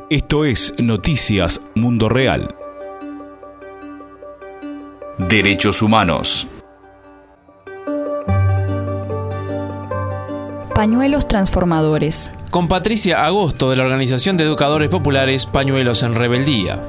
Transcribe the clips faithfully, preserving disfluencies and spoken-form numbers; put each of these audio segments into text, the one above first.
Esto es Noticias Mundo Real. Derechos humanos. Pañuelos transformadores. Con Patricia Agosto, de la Organización de Educadores Populares Pañuelos en Rebeldía.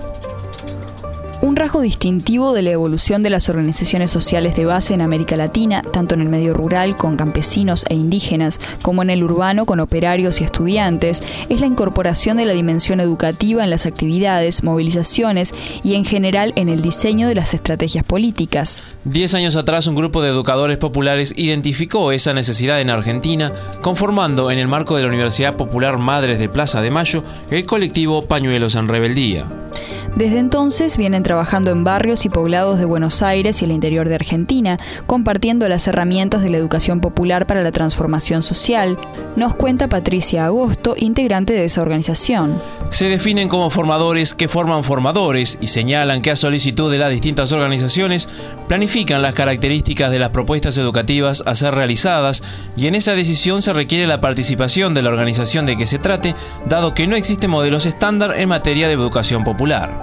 Un rasgo distintivo de la evolución de las organizaciones sociales de base en América Latina, tanto en el medio rural con campesinos e indígenas, como en el urbano con operarios y estudiantes, es la incorporación de la dimensión educativa en las actividades, movilizaciones y en general en el diseño de las estrategias políticas. Diez años atrás, un grupo de educadores populares identificó esa necesidad en Argentina, conformando en el marco de la Universidad Popular Madres de Plaza de Mayo el colectivo Pañuelos en Rebeldía. Desde entonces vienen trabajando en barrios y poblados de Buenos Aires y el interior de Argentina, compartiendo las herramientas de la educación popular para la transformación social, nos cuenta Patricia Agosto, integrante de esa organización. Se definen como formadores que forman formadores y señalan que a solicitud de las distintas organizaciones planifican las características de las propuestas educativas a ser realizadas, y en esa decisión se requiere la participación de la organización de que se trate, dado que no existen modelos estándar en materia de educación popular.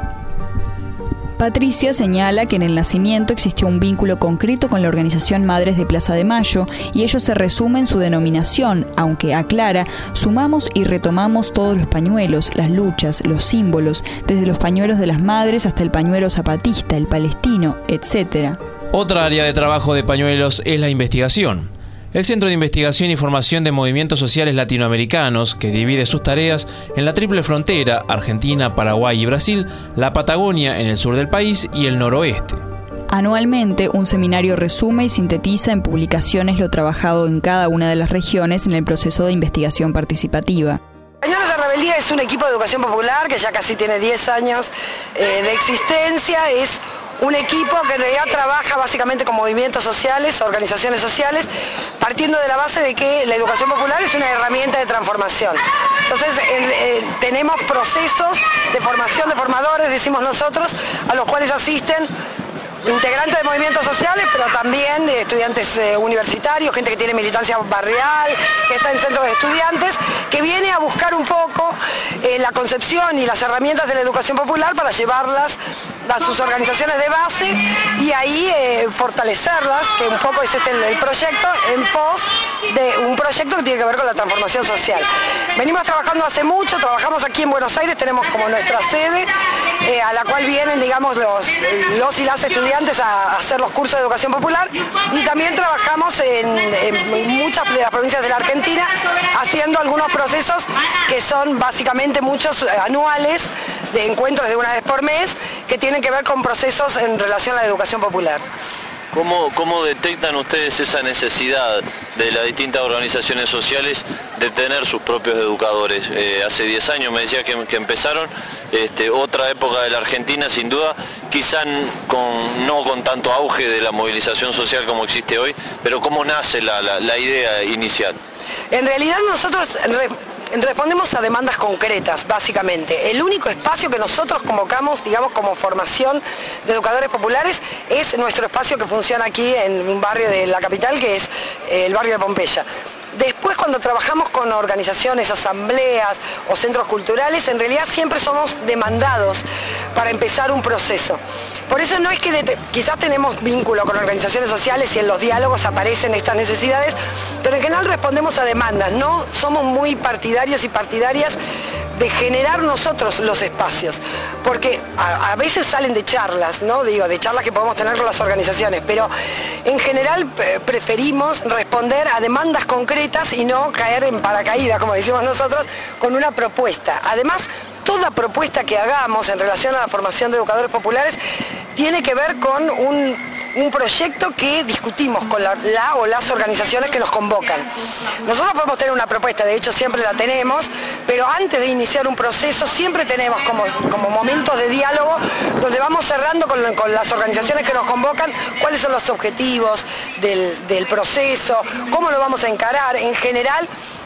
Patricia señala que en el nacimiento existió un vínculo concreto con la organización Madres de Plaza de Mayo y ello se resume en su denominación, aunque, aclara, sumamos y retomamos todos los pañuelos, las luchas, los símbolos, desde los pañuelos de las madres hasta el pañuelo zapatista, el palestino, etcétera. Otra área de trabajo de Pañuelos es la investigación. El Centro de Investigación y Formación de Movimientos Sociales Latinoamericanos, que divide sus tareas en la triple frontera, Argentina, Paraguay y Brasil, la Patagonia en el sur del país y el noroeste. Anualmente, un seminario resume y sintetiza en publicaciones lo trabajado en cada una de las regiones en el proceso de investigación participativa. Pañuelos en Rebeldía es un equipo de educación popular que ya casi tiene diez años eh, de existencia. Es un equipo que en realidad trabaja básicamente con movimientos sociales, organizaciones sociales, partiendo de la base de que la educación popular es una herramienta de transformación. Entonces eh, eh, tenemos procesos de formación de formadores, decimos nosotros, a los cuales asisten integrantes de movimientos sociales, pero también de estudiantes eh, universitarios, gente que tiene militancia barrial, que está en centros de estudiantes, que viene a buscar un poco eh, la concepción y las herramientas de la educación popular para llevarlas a sus organizaciones de base y ahí eh, fortalecerlas, que un poco es este el, el proyecto, en pos de un proyecto que tiene que ver con la transformación social. Venimos trabajando hace mucho, trabajamos aquí en Buenos Aires, tenemos como nuestra sede, eh, a la cual vienen, digamos, los, los y las estudiantes a, a hacer los cursos de educación popular, y también trabajamos en, en muchas de las provincias de la Argentina, haciendo algunos procesos que son básicamente muchos eh, anuales, de encuentros de una vez por mes, que tienen que ver con procesos en relación a la educación popular. ¿Cómo, cómo detectan ustedes esa necesidad de las distintas organizaciones sociales de tener sus propios educadores? Eh, hace diez años me decía que, que empezaron, este, otra época de la Argentina sin duda, quizá con, no con tanto auge de la movilización social como existe hoy, pero ¿cómo nace la, la, la idea inicial? En realidad nosotros respondemos a demandas concretas, básicamente. El único espacio que nosotros convocamos, digamos, como formación de educadores populares, es nuestro espacio que funciona aquí en un barrio de la capital, que es el barrio de Pompeya. Después, cuando trabajamos con organizaciones, asambleas o centros culturales, en realidad siempre somos demandados para empezar un proceso. Por eso no es que de, quizás tenemos vínculo con organizaciones sociales y en los diálogos aparecen estas necesidades, pero en general respondemos a demandas, no somos muy partidarios y partidarias de generar nosotros los espacios, porque a, a veces salen de charlas, ¿no? Digo, de charlas que podemos tener con las organizaciones, pero en general eh, preferimos responder a demandas concretas y no caer en paracaídas, como decimos nosotros, con una propuesta. Además, toda propuesta que hagamos en relación a la formación de educadores populares tiene que ver con un, un proyecto que discutimos con la, la o las organizaciones que nos convocan. Nosotros podemos tener una propuesta, de hecho siempre la tenemos, pero antes de iniciar un proceso siempre tenemos como, como momentos de diálogo donde vamos cerrando con, con las organizaciones que nos convocan cuáles son los objetivos del, del proceso, cómo lo vamos a encarar. En general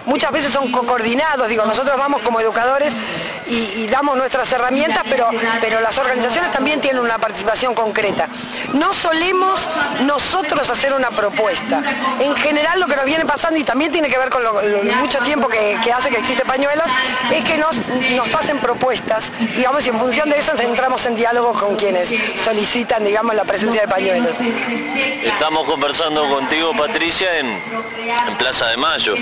muchas veces son co-coordinados, digo, nosotros vamos como educadores y, y damos nuestras herramientas, pero, pero las organizaciones también tienen una participación concreta. No solemos nosotros hacer una propuesta. En general lo que nos viene pasando, y también tiene que ver con lo, lo mucho tiempo que, que hace que existe Pañuelos, es que nos, nos hacen propuestas, digamos, y en función de eso entramos en diálogo con quienes solicitan, digamos, la presencia de Pañuelos. Estamos conversando contigo, Patricia, en, en Plaza de Mayo.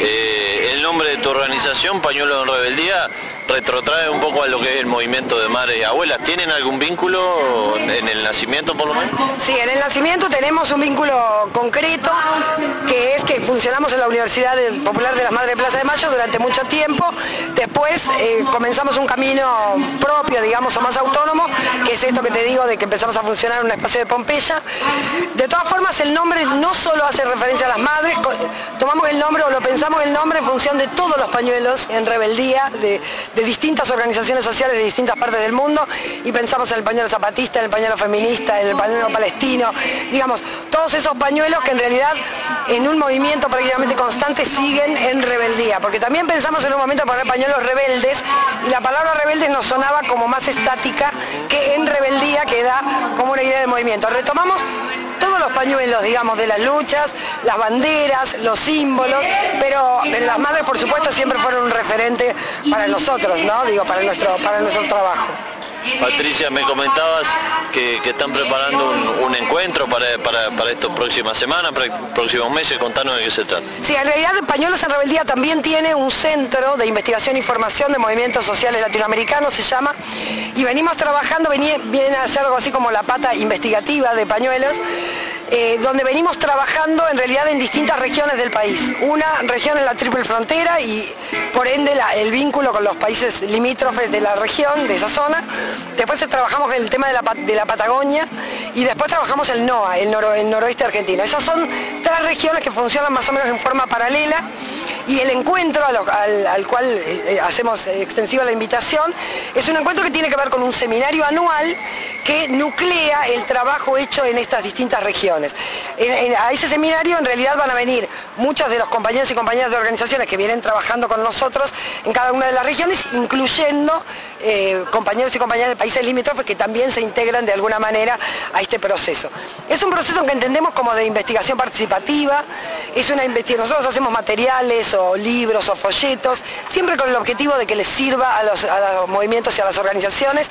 Eh, el nombre de tu organización, Pañuelos en Rebeldía, retrotrae un poco a lo que es el movimiento de madres y abuelas. ¿Tienen algún vínculo en el nacimiento, por lo menos? Sí, en el nacimiento tenemos un vínculo concreto, que es que funcionamos en la Universidad Popular de las Madres de Plaza de Mayo durante mucho tiempo. Después eh, comenzamos un camino propio, digamos, o más autónomo, que es esto que te digo de que empezamos a funcionar en un espacio de Pompeya. De todas formas, el nombre no solo hace referencia a las madres, tomamos el nombre o lo pensamos el nombre en función de todos los pañuelos en rebeldía, de, de distintas organizaciones sociales de distintas partes del mundo, y pensamos en el pañuelo zapatista, en el pañuelo feminista, en el pañuelo palestino, digamos, todos esos pañuelos que en realidad en un movimiento prácticamente constante siguen en rebeldía, porque también pensamos en un momento poner pañuelos rebeldes, y la palabra rebeldes nos sonaba como más estática que en rebeldía, que da como una idea de movimiento. Retomamos todos los pañuelos, digamos, de las luchas, las banderas, los símbolos, pero, pero las madres, por supuesto, siempre fueron un referente para nosotros, ¿no? Digo, para nuestro, para nuestro trabajo. Patricia, me comentabas que, que están preparando un, un encuentro para, para, para estas próximas semanas, para próximos meses. Contanos de qué se trata. Sí, en realidad Pañuelos en Rebeldía también tiene un centro de investigación y formación de movimientos sociales latinoamericanos, se llama, y venimos trabajando, viene, viene a ser algo así como la pata investigativa de Pañuelos, Eh, donde venimos trabajando en realidad en distintas regiones del país. Una región es la Triple Frontera y por ende la, el vínculo con los países limítrofes de la región, de esa zona. Después trabajamos el tema de la, de la Patagonia y después trabajamos el NOA, el, noro, el noroeste argentino. Esas son tres regiones que funcionan más o menos en forma paralela, y el encuentro al, al, al cual eh, hacemos extensiva la invitación es un encuentro que tiene que ver con un seminario anual que nuclea el trabajo hecho en estas distintas regiones. En, en, a ese seminario en realidad van a venir muchos de los compañeros y compañeras de organizaciones que vienen trabajando con nosotros en cada una de las regiones, incluyendo eh, compañeros y compañeras de países limítrofes que también se integran de alguna manera a este proceso. Es un proceso que entendemos como de investigación participativa, es una investigación, nosotros hacemos materiales o libros o folletos, siempre con el objetivo de que les sirva a los, a los movimientos y a las organizaciones.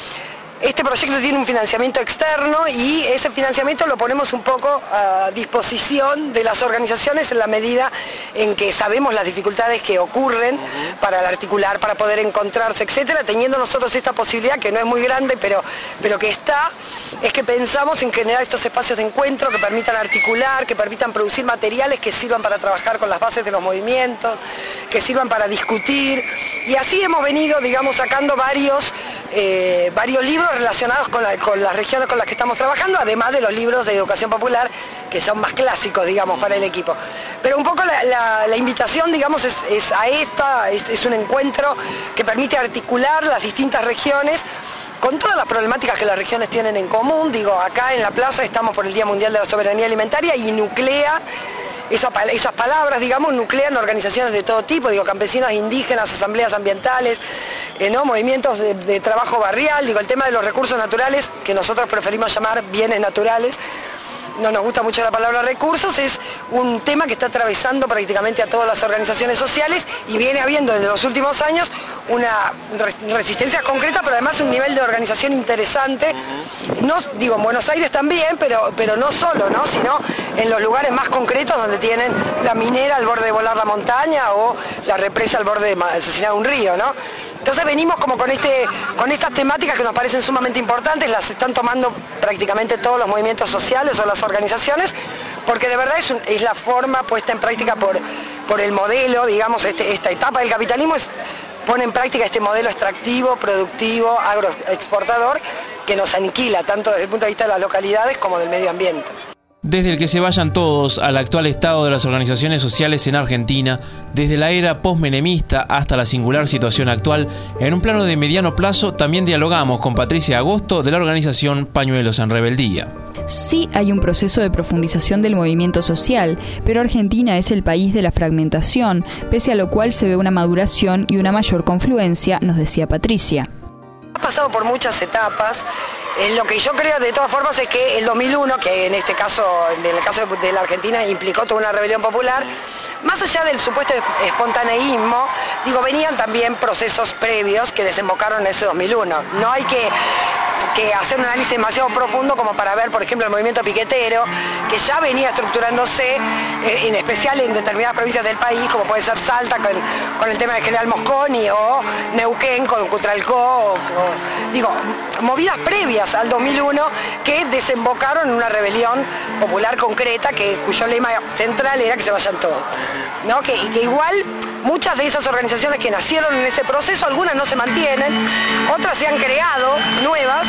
Este proyecto tiene un financiamiento externo y ese financiamiento lo ponemos un poco a disposición de las organizaciones en la medida en que sabemos las dificultades que ocurren para articular, para poder encontrarse, etcétera. Teniendo nosotros esta posibilidad, que no es muy grande, pero, pero que está, es que pensamos en generar estos espacios de encuentro que permitan articular, que permitan producir materiales que sirvan para trabajar con las bases de los movimientos, que sirvan para discutir. Y así hemos venido, digamos, sacando varios, eh, varios libros relacionados con, la, con las regiones con las que estamos trabajando, además de los libros de educación popular, que son más clásicos, digamos, para el equipo. Pero un poco la, la, la invitación, digamos, es, es a esta, es, es un encuentro que permite articular las distintas regiones con todas las problemáticas que las regiones tienen en común. Digo, acá en la plaza estamos por el Día Mundial de la Soberanía Alimentaria y nuclea Esa, esas palabras, digamos, nuclean organizaciones de todo tipo, digo, campesinos, indígenas, asambleas ambientales, eh, ¿no? movimientos de, de trabajo barrial, digo, el tema de los recursos naturales, que nosotros preferimos llamar bienes naturales, no nos gusta mucho la palabra recursos, es un tema que está atravesando prácticamente a todas las organizaciones sociales y viene habiendo desde los últimos años una resistencia concreta, pero además un nivel de organización interesante, no, digo, en Buenos Aires también, pero, pero no solo, ¿no? sino en los lugares más concretos donde tienen la minera al borde de volar la montaña o la represa al borde de asesinar un río, ¿no? Entonces venimos como con, este, con estas temáticas que nos parecen sumamente importantes, las están tomando prácticamente todos los movimientos sociales o las organizaciones, porque de verdad es, un, es la forma puesta en práctica por, por el modelo, digamos, este, esta etapa del capitalismo es, pone en práctica este modelo extractivo, productivo, agroexportador, que nos aniquila tanto desde el punto de vista de las localidades como del medio ambiente. Desde el que se vayan todos al actual estado de las organizaciones sociales en Argentina, desde la era postmenemista hasta la singular situación actual, en un plano de mediano plazo también dialogamos con Patricia Agosto de la organización Pañuelos en Rebeldía. Sí hay un proceso de profundización del movimiento social, pero Argentina es el país de la fragmentación, pese a lo cual se ve una maduración y una mayor confluencia, nos decía Patricia. Ha pasado por muchas etapas. Eh, lo que yo creo de todas formas es que el dos mil uno, que en este caso, en el caso de la Argentina, implicó toda una rebelión popular, más allá del supuesto espontaneísmo, digo, venían también procesos previos que desembocaron en ese dos mil uno. No hay que, que hacer un análisis demasiado profundo como para ver, por ejemplo, el movimiento piquetero, que ya venía estructurándose, eh, en especial en determinadas provincias del país, como puede ser Salta con, con el tema de General Mosconi, o Neuquén con Cutralcó, o, o, digo, movidas previas al dos mil uno que desembocaron en una rebelión popular concreta que, cuyo lema central era que se vayan todos, ¿no? Que, que igual muchas de esas organizaciones que nacieron en ese proceso, algunas no se mantienen, otras se han creado nuevas.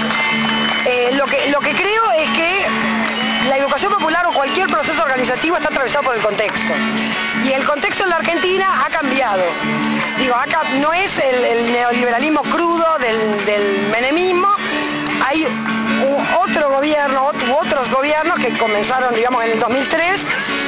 Eh, lo, que, lo que creo es que la educación popular o cualquier proceso organizativo está atravesado por el contexto. Y el contexto en la Argentina ha cambiado. Digo, acá no es el, el neoliberalismo crudo del, del menemismo. Hay otro gobierno, u otros gobiernos que comenzaron, digamos, en el dos mil tres,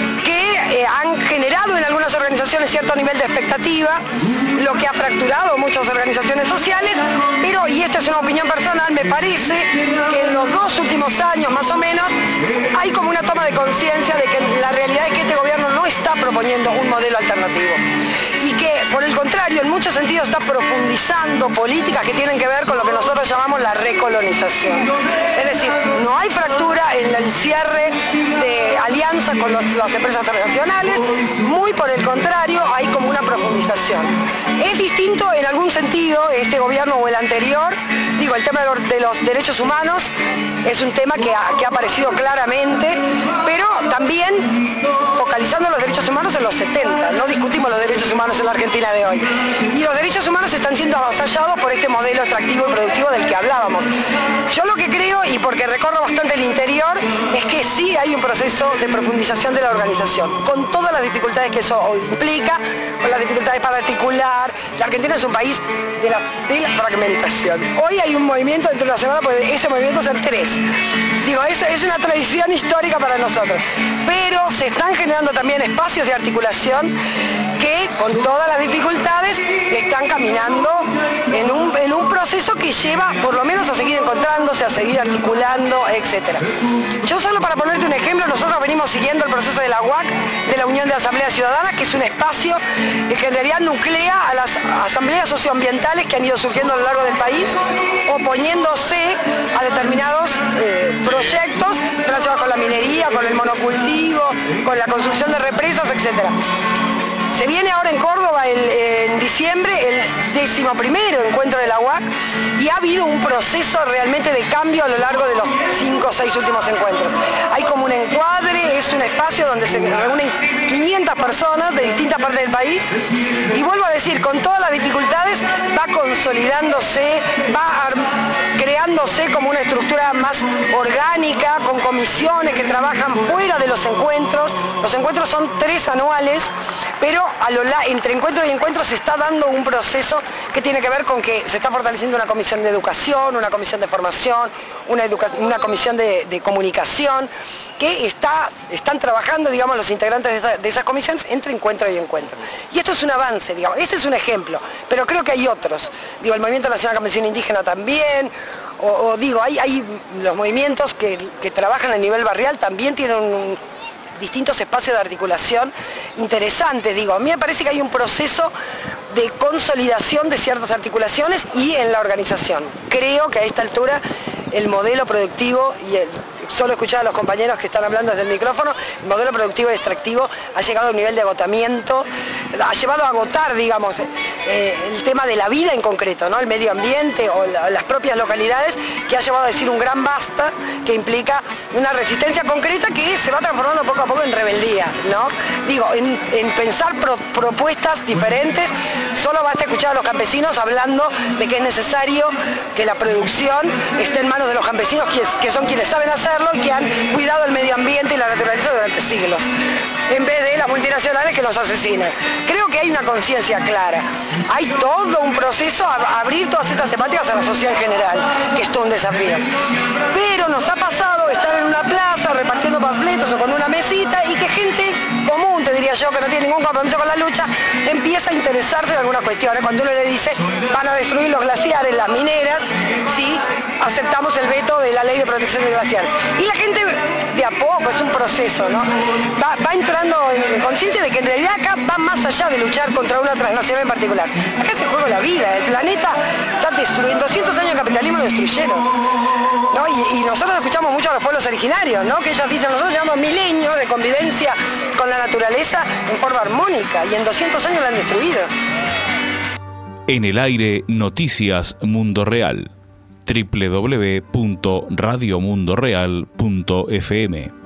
que eh, han generado en algunas organizaciones cierto nivel de expectativa, lo que ha fracturado muchas organizaciones sociales, pero, y esta es una opinión personal, me parece que en los dos últimos años más o menos hay como una toma de conciencia de que la realidad es que este gobierno no está proponiendo un modelo alternativo y que, por el contrario, en muchos sentidos está profundizando políticas que tienen que ver con lo que nosotros llamamos la recolonización. Es decir, no hay fractura en el cierre de alianza con los, las empresas transnacionales, muy por el contrario, hay como una profundización. Es distinto en algún sentido este gobierno o el anterior. Digo, el tema de los, de los derechos humanos es un tema que ha, que ha aparecido claramente, pero también focalizando los derechos humanos en los setenta. No discutimos los derechos humanos en la Argentina de hoy. Y los derechos humanos están siendo avasallados por este modelo extractivo y productivo del que hablábamos. Yo lo que creo, y porque recorro bastante el interior, es que sí hay un proceso de profundización de la organización, con todas las dificultades que eso implica, con las dificultades para articular. La Argentina es un país de la, de la fragmentación. Hoy hay un movimiento dentro de una semana, pues ese movimiento son tres. Digo, eso es una tradición histórica para nosotros. Pero se están generando también espacios de articulación que, con todas las dificultades, están caminando en un, en un proceso que lleva por lo menos a seguir encontrándose, a seguir articulando, etcétera. Yo solo para ponerte un ejemplo, nosotros venimos siguiendo el proceso de la U A C, de la Unión de Asambleas Ciudadanas, que es un espacio que en realidad nuclea a las asambleas socioambientales que han ido surgiendo a lo largo del país, oponiéndose a determinados eh, proyectos relacionados con la minería, con el monocultivo, con la construcción de represas, etcétera. Se viene ahora en Córdoba el, en diciembre el décimo primero encuentro de la U A C y ha habido un proceso realmente de cambio a lo largo de los cinco o seis últimos encuentros. Hay como un encuadre, es un espacio donde se reúnen quinientas personas de distintas partes del país y vuelvo a decir, con todas las dificultades va consolidándose, va creándose como una estructura más orgánica, con comisiones que trabajan fuera de los encuentros. Los encuentros son tres anuales, pero a lo la, entre encuentro y encuentro se está dando un proceso que tiene que ver con que se está fortaleciendo una comisión de educación, una comisión de formación, una, educa una comisión de, de comunicación, que está, están trabajando, digamos, los integrantes de, esa, de esas comisiones entre encuentro y encuentro. Y esto es un avance, digamos, este es un ejemplo, pero creo que hay otros. Digo, el Movimiento Nacional Campesino Indígena también, o, o digo, hay, hay los movimientos que, que trabajan a nivel barrial también tienen un distintos espacios de articulación interesantes. Digo, a mí me parece que hay un proceso de consolidación de ciertas articulaciones y en la organización. Creo que a esta altura el modelo productivo, y el, solo escuchar a los compañeros que están hablando desde el micrófono, el modelo productivo y extractivo ha llegado a un nivel de agotamiento, ha llevado a agotar, digamos, eh, el tema de la vida en concreto, ¿no? El medio ambiente o la, las propias localidades, que ha llevado a decir un gran basta, que implica una resistencia concreta que se va transformando poco a poco en rebeldía, ¿no? Digo, en, en pensar pro, propuestas diferentes. Solo basta escuchar a los campesinos hablando de que es necesario que la producción esté en manos manos de los campesinos que, que son quienes saben hacerlo y que han cuidado el medio ambiente y la naturaleza durante siglos, en vez de las multinacionales que los asesinan. Creo que hay una conciencia clara. Hay todo un proceso a abrir todas estas temáticas a la sociedad en general, que es todo un desafío. Pero nos ha pasado estar en una plaza repartiendo panfletos o con una mesita y que gente común, te diría yo, que no tiene ningún compromiso con la lucha, empieza a interesarse en algunas cuestiones. Cuando uno le dice, van a destruir los glaciares, las mineras, si aceptamos el veto de la ley de protección del glaciar. Y la gente, de a poco, es un proceso, ¿no? Va, va entrando en conciencia de que en realidad acá va más allá de luchar contra una transnacional en particular. Acá se juega la vida, el planeta está destruyendo. doscientos años de capitalismo lo destruyeron, ¿no? Y, y nosotros escuchamos mucho a los pueblos originarios, ¿no? Que ellos dicen, nosotros llevamos milenios de convivencia con la naturaleza en forma armónica y en doscientos años la han destruido. En el aire, Noticias Mundo Real. doble u doble u doble u punto radio mundo real punto f m